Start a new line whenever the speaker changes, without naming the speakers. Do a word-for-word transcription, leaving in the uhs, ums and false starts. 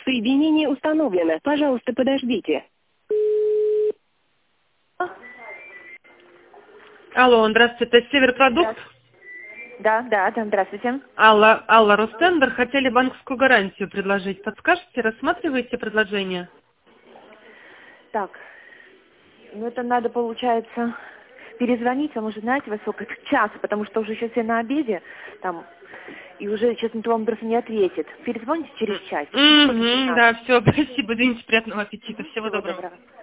Соединение установлено. Пожалуйста, подождите.
Алло, здравствуйте, это Северпродукт.
Да, да, да, здравствуйте.
Алла, Алла Ростендер, хотели банковскую гарантию предложить. Подскажете, рассматриваете предложение?
Так, ну это надо, получается, перезвонить, вам уже знаете, во сколько? К часу, потому что уже сейчас все на обеде, там, и уже сейчас никто вам просто не ответит. Перезвоните через час.
Угу, да, все, спасибо, извините, приятного аппетита, всего,
Всего
доброго.
доброго.